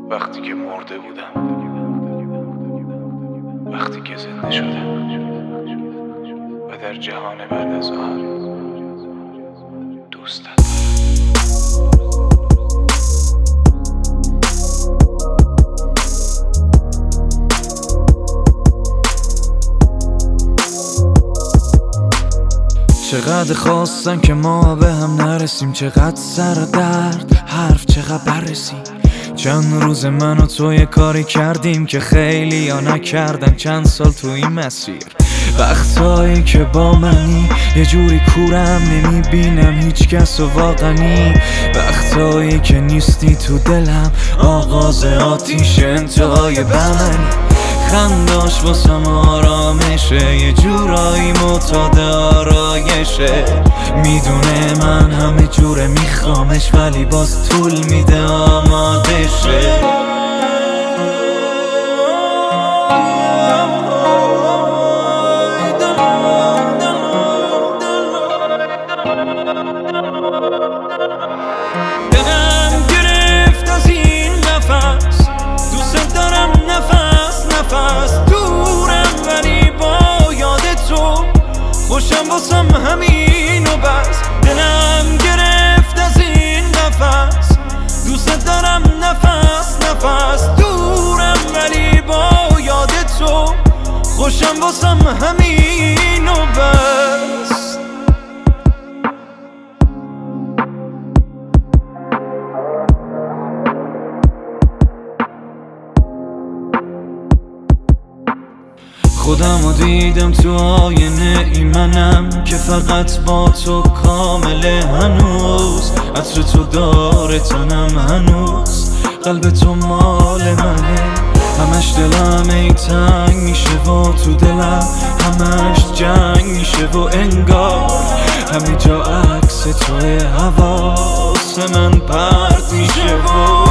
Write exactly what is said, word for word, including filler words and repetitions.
وقتی که مرده بودم، وقتی که زنده شدم و در جهان بعد از آن دوستت. چقدر خواستن که ما به هم نرسیم، چقدر سر درد حرف چقدر بررسیم. چند روز من و تو یه کاری کردیم که خیلی یا نکردن چند سال تو این مسیر. وقتایی که با منی یه جوری کورم نمیبینم هیچ کس و واقعی. وقتایی که نیستی تو دلم آغاز آتیش انتهای بمنی. خنداش واسم آرامشه، یه جورایی معتاد آرایشه. میدونه من همه جوره میخوامش ولی باز طول میده آماده شه. دلم گرفت از این نفس، دوست دارم نفس نفس دورم ولی با یاد تو خوشم واسم همین و بس. دلم گرفت از این نفس، دوست دارم نفس نفس دورم ولی با یاد تو خوشم واسم همین و بس. خودمو دیدم تو آینه ای منم که فقط با تو کامله. هنوز عطر تو داره تنم، هنوز قلب تو مال منه. همش دلم ای تنگ میشه و تو دلم همش جنگ میشه و انگار همه جا عکس توی حواس من پرت میشه و